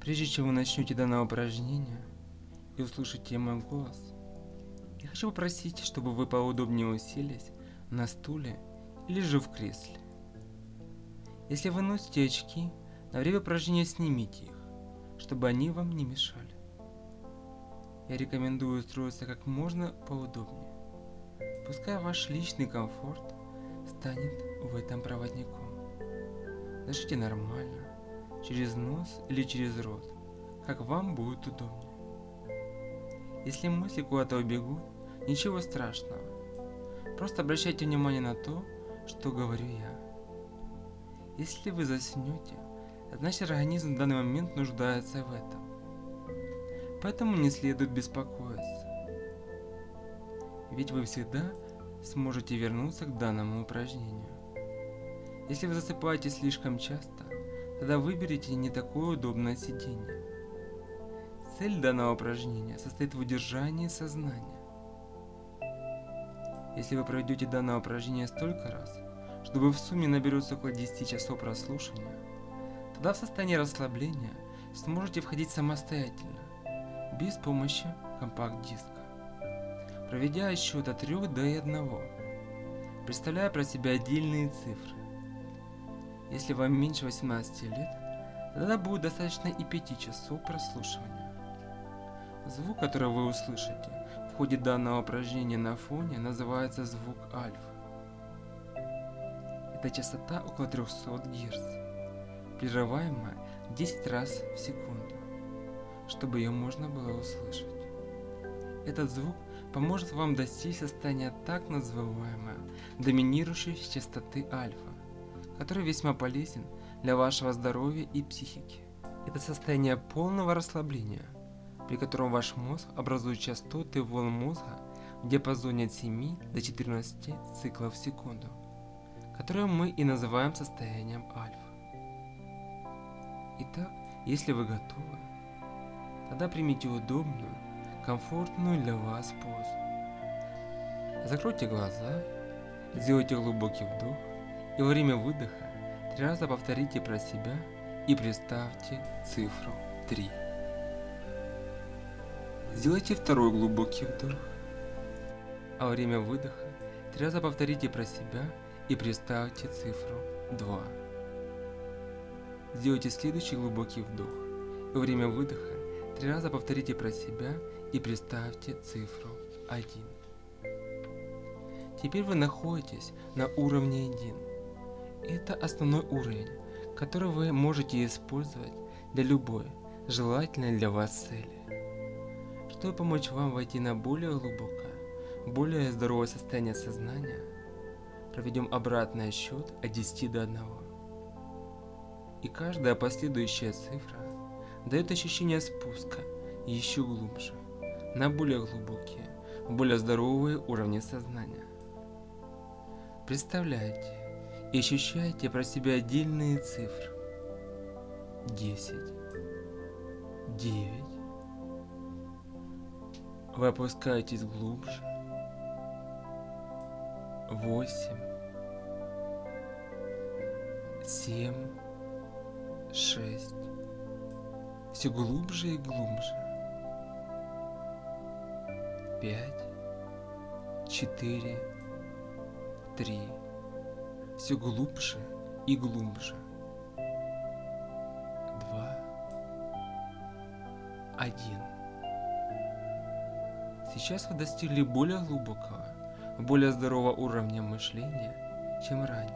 Прежде чем вы начнете данное упражнение и услышите мой голос, я хочу попросить, чтобы вы поудобнее уселись на стуле или же в кресле. Если вы носите очки, на время упражнения снимите их, чтобы они вам не мешали. Я рекомендую устроиться как можно поудобнее. Пускай ваш личный комфорт станет в этом проводником. Дышите нормально, через нос или через рот, как вам будет удобнее. Если мысли куда-то убегут, ничего страшного. Просто обращайте внимание на то, что говорю я. Если вы заснете, значит организм в данный момент нуждается в этом. Поэтому не следует беспокоиться. Ведь вы всегда сможете вернуться к данному упражнению. Если вы засыпаете слишком часто, тогда выберите не такое удобное сиденье. Цель данного упражнения состоит в удержании сознания. Если вы проведете данное упражнение столько раз, чтобы в сумме наберется около 10 часов прослушивания, тогда в состоянии расслабления сможете входить самостоятельно, без помощи компакт-диска, проведя отсчет от 3 до 1, представляя про себя отдельные цифры. Если вам меньше 18 лет, тогда будет достаточно и 5 часов прослушивания. Звук, который вы услышите в ходе данного упражнения на фоне, называется звук альфа. Это частота около 300 Гц, прерываемая 10 раз в секунду, чтобы ее можно было услышать. Этот звук поможет вам достичь состояния так называемой доминирующей частоты альфа, который весьма полезен для вашего здоровья и психики. Это состояние полного расслабления, при котором ваш мозг образует частоты волн мозга в диапазоне от 7 до 14 циклов в секунду, которые мы и называем состоянием альфа. Итак, если вы готовы, тогда примите удобную, комфортную для вас позу. Закройте глаза, сделайте глубокий вдох и во время выдоха 3 раза повторите про себя и представьте цифру 3. Сделайте второй глубокий вдох, а во время выдоха 3 раза повторите про себя и представьте цифру 2. Сделайте следующий глубокий вдох, и во время выдоха 3 раза повторите про себя и представьте цифру 1. Теперь вы находитесь на уровне 1. Это основной уровень, который вы можете использовать для любой желательной для вас цели. Чтобы помочь вам войти на более глубокое, более здоровое состояние сознания, проведем обратный отсчет от 10 до 1. И каждая последующая цифра дает ощущение спуска еще глубже, на более глубокие, более здоровые уровни сознания. Представляйте и ощущайте про себя отдельные цифры. 10, 9. Вы опускаетесь глубже. 8, 7, 6. Все глубже и глубже. 5, 4, 3. Все глубже и глубже. 2, 1. Сейчас вы достигли более глубокого, более здорового уровня мышления, чем ранее.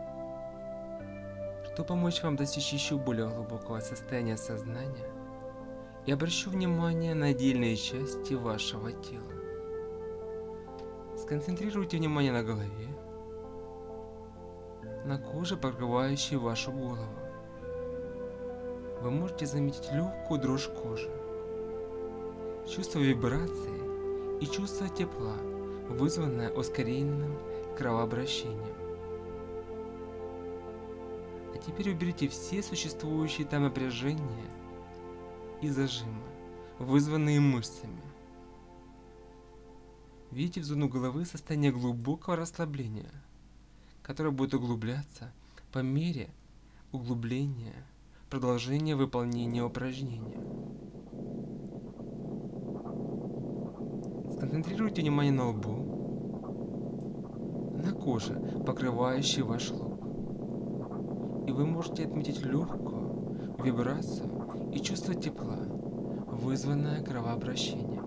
Чтобы помочь вам достичь еще более глубокого состояния сознания, я обращу внимание на отдельные части вашего тела. Сконцентрируйте внимание на голове, на коже, покрывающей вашу голову. Вы можете заметить легкую дрожь кожи, чувство вибрации и чувство тепла, вызванное ускоренным кровообращением. А теперь уберите все существующие там напряжения и зажимы, вызванные мышцами. Видите в зону головы состояние глубокого расслабления, которое будет углубляться по мере углубления продолжение выполнения упражнения. Сконцентрируйте внимание на лбу, на коже, покрывающей ваш лоб. И вы можете отметить легкую вибрацию и чувство тепла, вызванное кровообращением.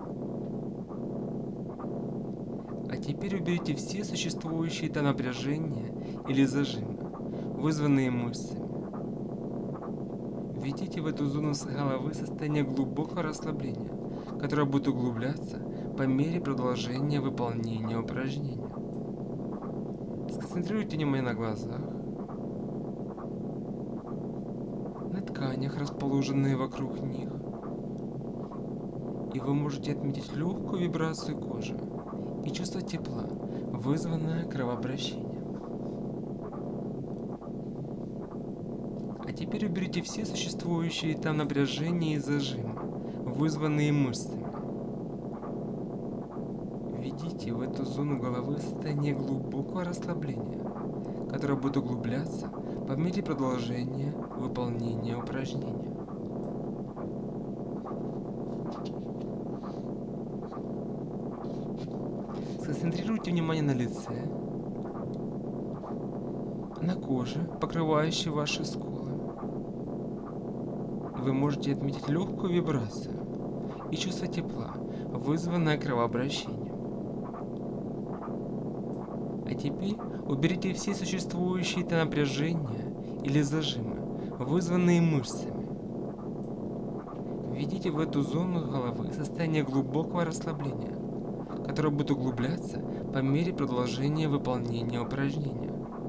А теперь уберите все существующие там напряжения или зажимы, вызванные мышцами. Введите в эту зону с головы состояние глубокого расслабления, которое будет углубляться по мере продолжения выполнения упражнения. Сконцентрируйте внимание на глазах, на тканях, расположенные вокруг них, и вы можете отметить легкую вибрацию кожи и чувство тепла, вызванное кровообращением. А теперь уберите все существующие там напряжения и зажимы, вызванные мышцами. Введите в эту зону головы состояние глубокого расслабления, которое будет углубляться по мере продолжения выполнения упражнения. Сконцентрируйте внимание на лице, на коже, покрывающей ваши скулы. Вы можете отметить легкую вибрацию и чувство тепла, вызванное кровообращением. А теперь уберите все существующие там напряжения или зажимы, вызванные мышцами. Введите в эту зону головы состояние глубокого расслабления, которое будет углубляться по мере продолжения выполнения упражнения.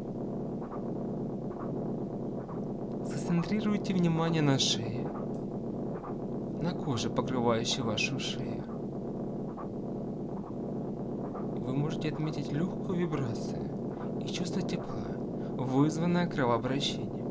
Сконцентрируйте внимание на шее, на коже, покрывающей вашу шею. Вы можете отметить легкую вибрацию и чувство тепла, вызванное кровообращением.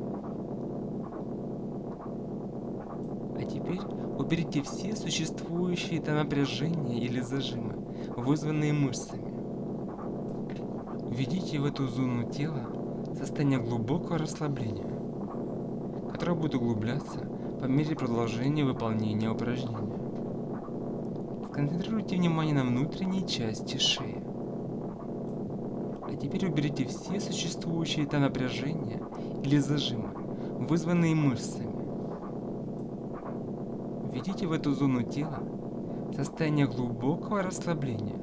А теперь уберите все существующие там напряжения или зажимы, вызванные мышцами. Введите в эту зону тела состояние глубокого расслабления, которое будет углубляться по мере продолжения выполнения упражнения. Сконцентрируйте внимание на внутренней части шеи. А теперь уберите все существующие там напряжения или зажимы, вызванные мышцами. Введите в эту зону тела состояние глубокого расслабления,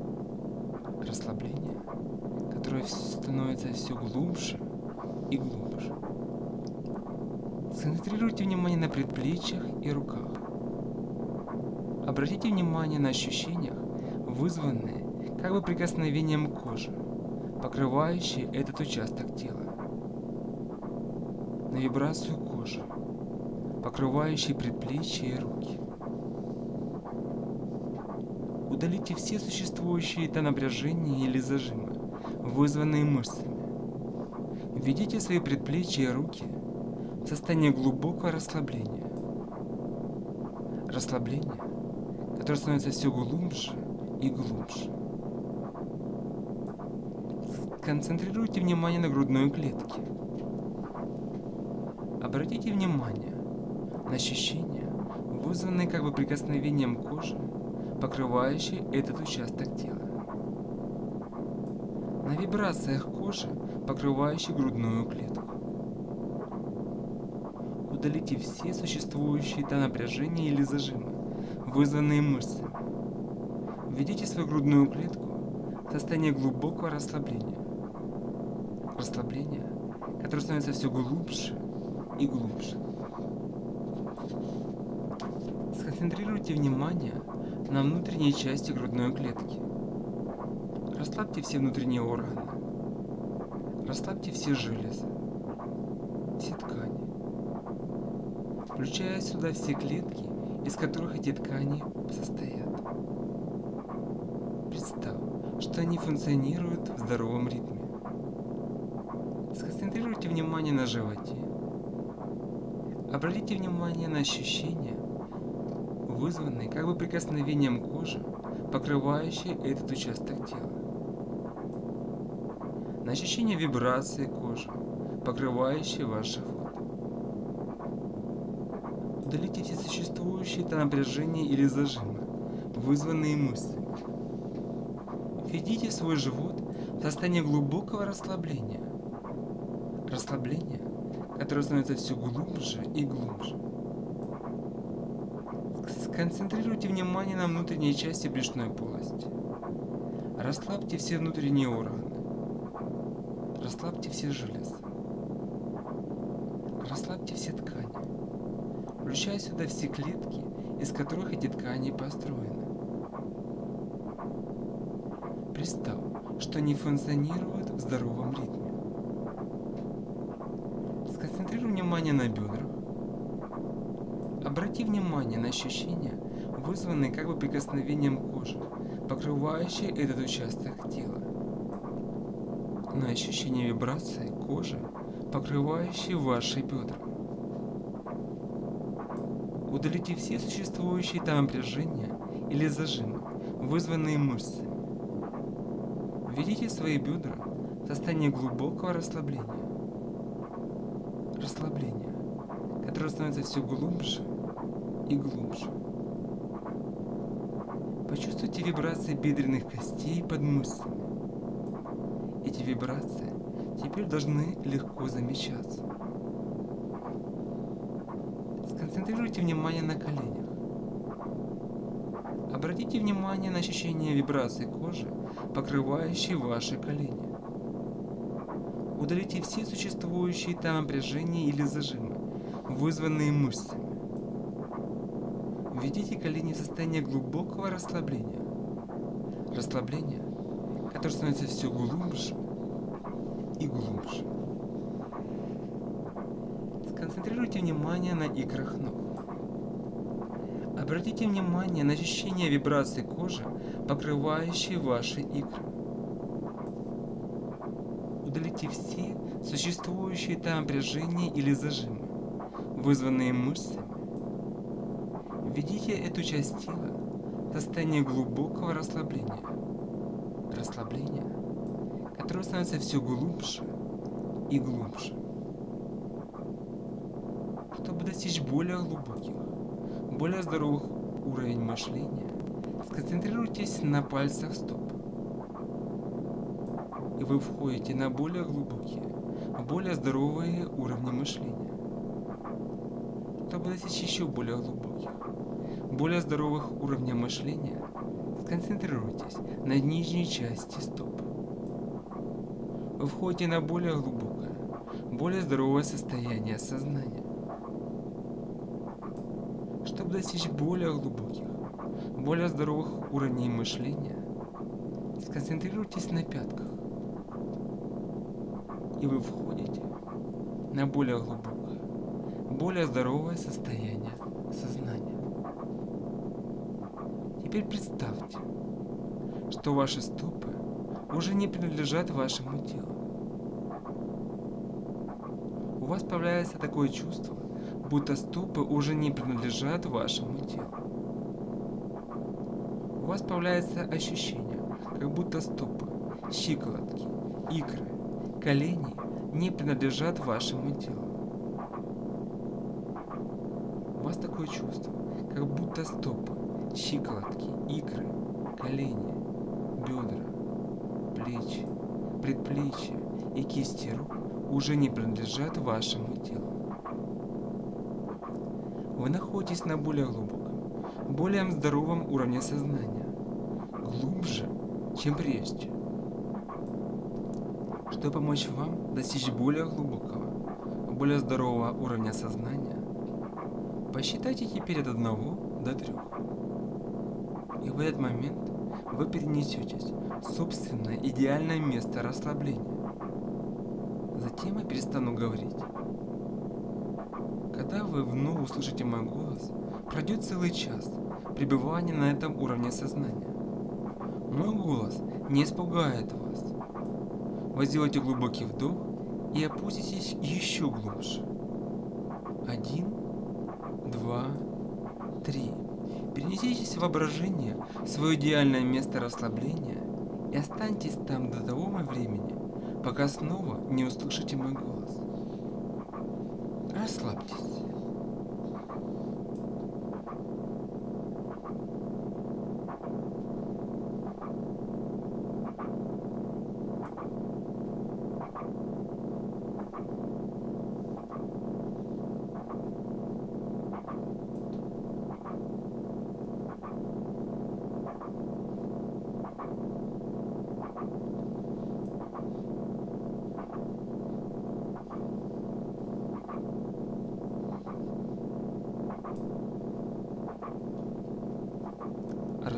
которое становится все глубже и глубже. Сконцентрируйте внимание на предплечьях и руках. Обратите внимание на ощущения, вызванные как бы прикосновением кожи, покрывающей этот участок тела. На вибрацию кожи, покрывающей предплечья и руки. Удалите все существующие там напряжения или зажимы, вызванные мышцами. Введите свои предплечья и руки в состояние глубокого расслабления. Расслабление, которое становится все глубже и глубже. Концентрируйте внимание на грудной клетке. Обратите внимание на ощущения, вызванные как бы прикосновением кожи, покрывающей этот участок тела. На вибрациях кожи, покрывающей грудную клетку. Удалите все существующие там напряжения или зажимы, вызванные мышцами. Введите свою грудную клетку в состояние глубокого расслабления. Расслабление, которое становится все глубже и глубже. Сконцентрируйте внимание на внутренней части грудной клетки. Расслабьте все внутренние органы. Расслабьте все железы, все ткани, включая сюда все клетки, из которых эти ткани состоят. Представь, что они функционируют в здоровом ритме. Сконцентрируйте внимание на животе. Обратите внимание на ощущения, вызванные как бы прикосновением кожи, покрывающей этот участок тела. На ощущение вибрации кожи, покрывающей ваш живот. Удалите все существующие там напряжения или зажимы, вызванные мыслями. Введите свой живот в состояние глубокого расслабления. Расслабление, которое становится все глубже и глубже. Сконцентрируйте внимание на внутренней части брюшной полости. Расслабьте все внутренние органы. Расслабьте все железы. Расслабьте все ткани. Включая сюда все клетки, из которых эти ткани построены. Представь, что они функционируют в здоровом ритме. Сконцентрируй внимание на бедрах. Обрати внимание на ощущения, вызванные как бы прикосновением кожи, покрывающей этот участок тела. На ощущение вибрации кожи, покрывающей ваши бедра. Удалите все существующие там напряжения или зажимы, вызванные мышцами. Введите свои бедра в состояние глубокого расслабления. Расслабление, которое становится все глубже и глубже. Почувствуйте вибрации бедренных костей под мышцами. Эти вибрации теперь должны легко замечаться. Сконцентрируйте внимание на коленях. Обратите внимание на ощущение вибраций кожи, покрывающей ваши колени. Удалите все существующие там напряжения или зажимы, вызванные мышцами. Введите колени в состояние глубокого расслабления. Расслабление, которое становится все глубже и глубже. Сконцентрируйте внимание на икрах ног. Обратите внимание на ощущение вибраций кожи, покрывающей ваши икры. Удалите все существующие там напряжения или зажимы, вызванные мышцами. Введите эту часть тела в состояние глубокого расслабления. Расслабление, которое становится все глубже и глубже. Чтобы достичь более глубоких, более здоровых уровней мышления, сконцентрируйтесь на пальцах стоп. И вы входите на более глубокие, более здоровые уровни мышления. Чтобы достичь еще более глубоких, более здоровых уровней мышления, сконцентрируйтесь на нижней части стоп. Вы входите на более глубокое, более здоровое состояние сознания. Чтобы достичь более глубоких, более здоровых уровней мышления, сконцентрируйтесь на пятках. И вы входите на более глубокое, более здоровое состояние сознания. Теперь представьте, что ваши стопы уже не принадлежат вашему телу. У вас появляется такое чувство, будто стопы уже не принадлежат вашему телу. У вас появляется ощущение, как будто стопы, щиколотки, икры, колени не принадлежат вашему телу. У вас такое чувство, как будто стопы, щиколотки, икры, колени, бедра, плечи, предплечья и кисти рук уже не принадлежат вашему телу. Вы находитесь на более глубоком, более здоровом уровне сознания, глубже, чем прежде. Чтобы помочь вам достичь более глубокого, более здорового уровня сознания, посчитайте теперь от 1 до 3. И в этот момент вы перенесетесь в собственное идеальное место расслабления. Затем я перестану говорить. Когда вы вновь услышите мой голос, пройдет целый час пребывания на этом уровне сознания. Мой голос не испугает вас. Вы сделаете глубокий вдох и опуститесь еще глубже. 1, 2, 3. Перенеситесь в воображение в свое идеальное место расслабления и останьтесь там до того времени, пока снова не услышите мой голос. Расслабьтесь.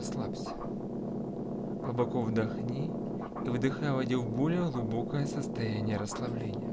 расслабься. Глубоко вдохни и выдыхай, войди в более глубокое состояние расслабления.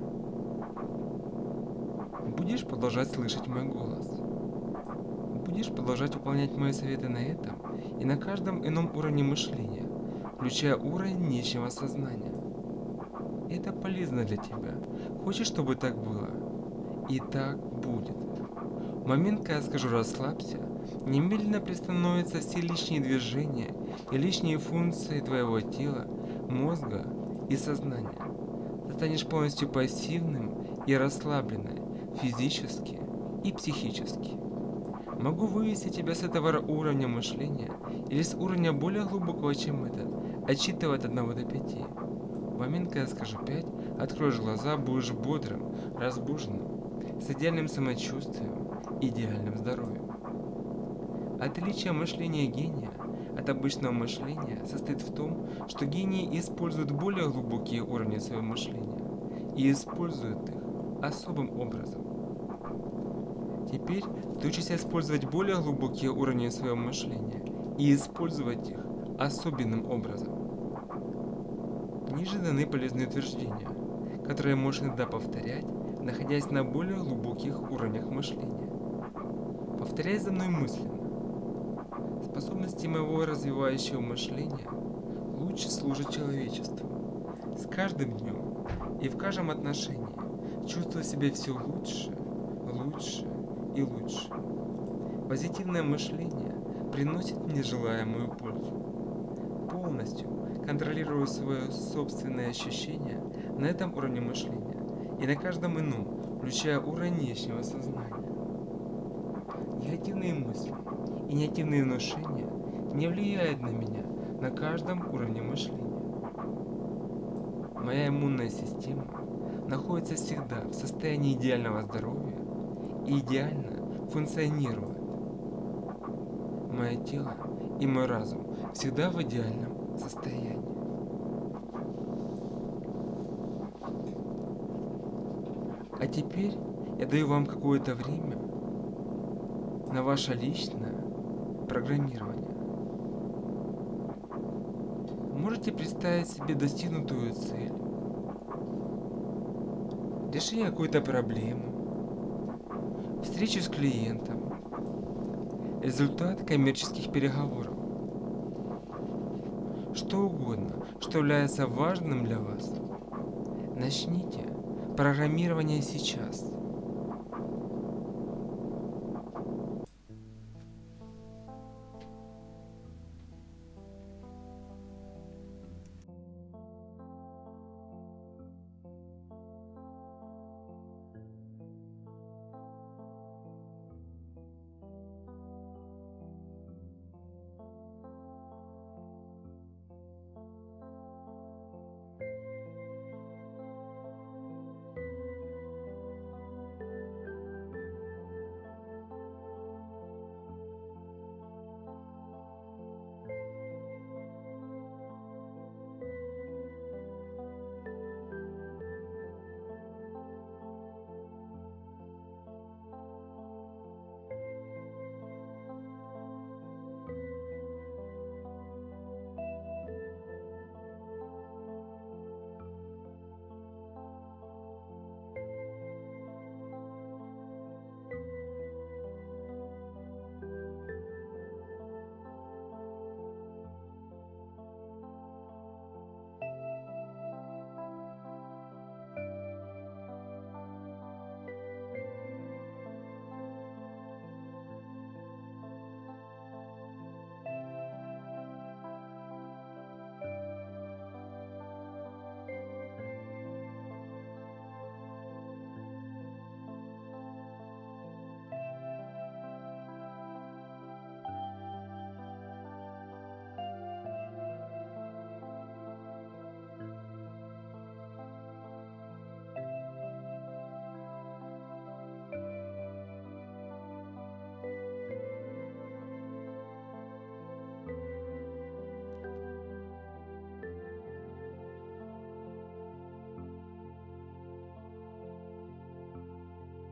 Будешь продолжать слышать мой голос. Будешь продолжать выполнять мои советы на этом и на каждом ином уровне мышления, включая уровень нижнего сознания. Это полезно для тебя. Хочешь, чтобы так было? И так будет. В момент, когда я скажу «расслабься», немедленно приостановятся все лишние движения и лишние функции твоего тела, мозга и сознания. Ты станешь полностью пассивным и расслабленным физически и психически. Могу вывести тебя с этого уровня мышления или с уровня более глубокого, чем этот, отсчитывая от 1 до 5. В момент, когда я скажу 5, откроешь глаза, будешь бодрым, разбуженным, с идеальным самочувствием, идеальным здоровьем. Отличие мышления гения от обычного мышления состоит в том, что гении используют более глубокие уровни своего мышления и используют их особым образом. Теперь ты учишься использовать более глубокие уровни своего мышления и использовать их особенным образом. Ниже даны полезные утверждения, которые можешь иногда повторять, находясь на более глубоких уровнях мышления. Повторяй за мной мысленно. Способности моего развивающего мышления лучше служат человечеству. С каждым днем и в каждом отношении чувствую себя все лучше, лучше и лучше. Позитивное мышление приносит мне желаемую пользу. Полностью контролирую свое собственное ощущение на этом уровне мышления и на каждом ином, включая уровень внешнего сознания. Негативные мысли и негативные внушения не влияют на меня на каждом уровне мышления. Моя иммунная система находится всегда в состоянии идеального здоровья и идеально функционирует. Мое тело и мой разум всегда в идеальном состоянии. А теперь я даю вам какое-то время на ваше личное программирование. Можете представить себе достигнутую цель, решение какой-то проблемы, встречу с клиентом, результат коммерческих переговоров. Что угодно, что является важным для вас. Начните программирование сейчас.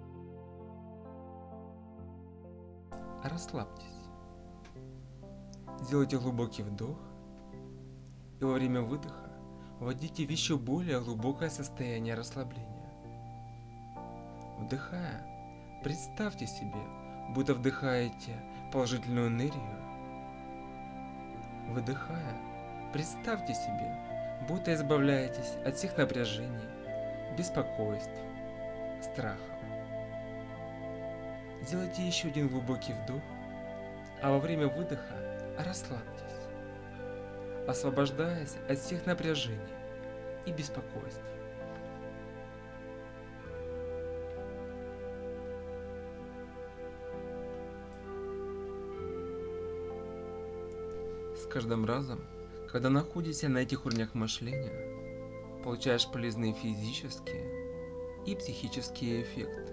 Расслабьтесь. Сделайте глубокий вдох и во время выдоха вводите в еще более глубокое состояние расслабления. Вдыхая, представьте себе, будто вдыхаете положительную энергию. Выдыхая, представьте себе, будто избавляетесь от всех напряжений, беспокойств, страхов. Сделайте еще один глубокий вдох, а во время выдоха расслабьтесь, освобождаясь от всех напряжений и беспокойств. С каждым разом, когда находишься на этих уровнях мышления, получаешь полезные физические и психические эффекты.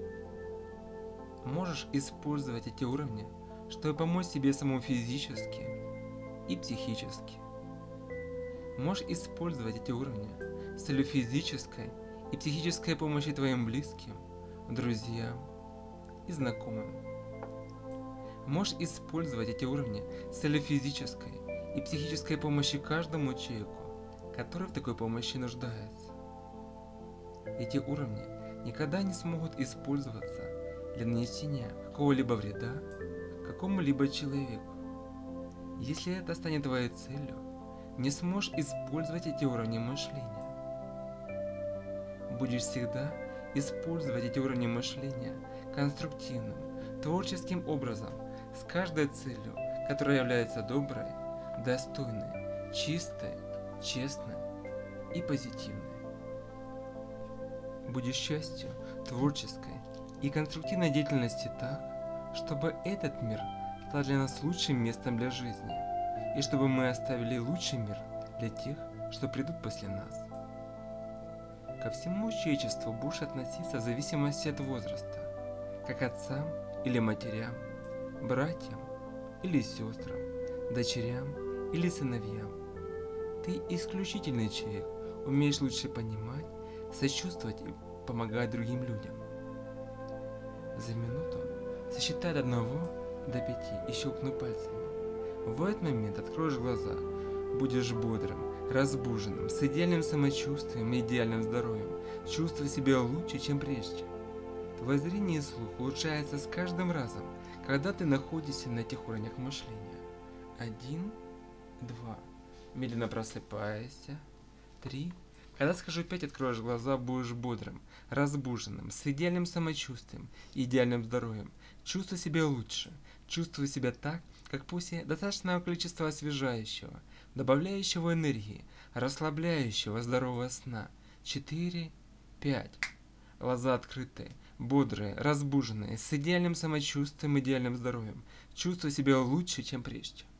Можешь использовать эти уровни, чтобы помочь себе самому физически и психически. Можешь использовать эти уровни с целью физической и психической помощи твоим близким, друзьям и знакомым. Можешь использовать эти уровни с целью физической и психической помощи каждому человеку, который в такой помощи нуждается. Эти уровни никогда не смогут использоваться для нанесения какого-либо вреда какому-либо человеку. Если это станет твоей целью, не сможешь использовать эти уровни мышления. Будешь всегда использовать эти уровни мышления конструктивным, творческим образом, с каждой целью, которая является доброй, достойной, чистой, честной и позитивной. Будешь частью творческой и конструктивной деятельности так, чтобы этот мир стал для нас лучшим местом для жизни, и чтобы мы оставили лучший мир для тех, что придут после нас. Ко всему человечеству будешь относиться в зависимости от возраста, как отцам или матерям, братьям или сестрам, дочерям или сыновьям. Ты исключительный человек, умеешь лучше понимать, сочувствовать и помогать другим людям. За минуту сосчитай от 1 до 5 и щелкну пальцами. В этот момент откроешь глаза, будешь бодрым, разбуженным, с идеальным самочувствием и идеальным здоровьем, чувствуя себя лучше, чем прежде. Твое зрение и слух улучшается с каждым разом, когда ты находишься на этих уровнях мышления. 1, 2. Медленно просыпаешься. 3. Когда скажу 5, откроешь глаза, будешь бодрым, разбуженным, с идеальным самочувствием и идеальным здоровьем. Чувствуй себя лучше. Чувствуй себя так, как после достаточного количества освежающего, добавляющего энергии, расслабляющего здорового сна. 4, 5. Глаза открытые, бодрые, разбуженные, с идеальным самочувствием и идеальным здоровьем. Чувствуй себя лучше, чем прежде.